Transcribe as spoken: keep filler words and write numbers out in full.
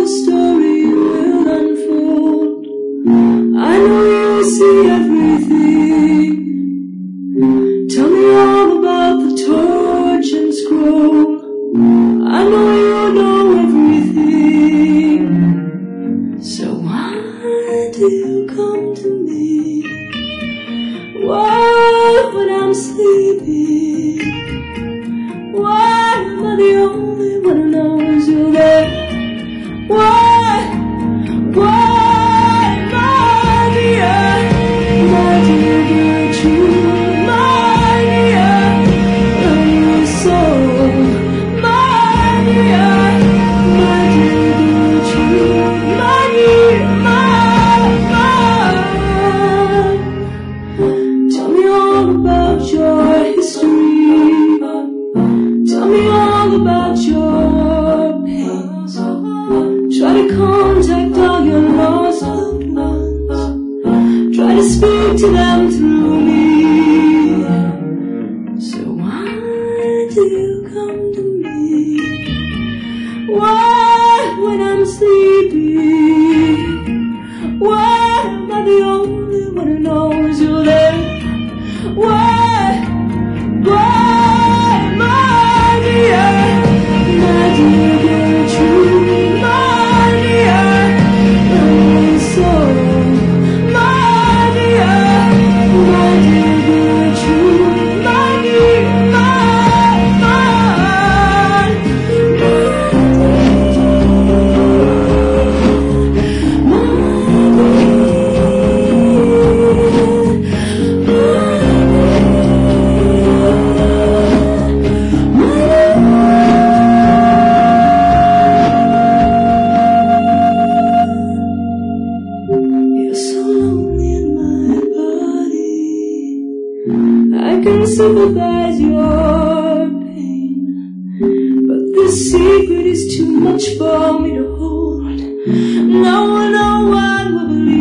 the story will unfold. I know you see everything. Tell me all about the torch and scroll. I know you know everything. So why do you come to me? Why when I'm sleeping? Why am I the only one who knows you're there? Why? Why, my dear? My dear Gertrude, my dear, love you so. My dear, my dear Gertrude, my dear, my, my. Tell me all about your history. Tell me all about your pains. Try to contact all your lost loved ones. Try to speak to them through me. So why do you come to me? Why when I'm sleeping? Why am I the only one who knows you're there? Why? Why, my dear? My dear Gertrude, my dear, love you so. My dear, my dear Gertrude, my dear, my, my, you're so lonely in my body. I can sympathize your pain, but this secret is too much for me to hold. No one, no one will believe.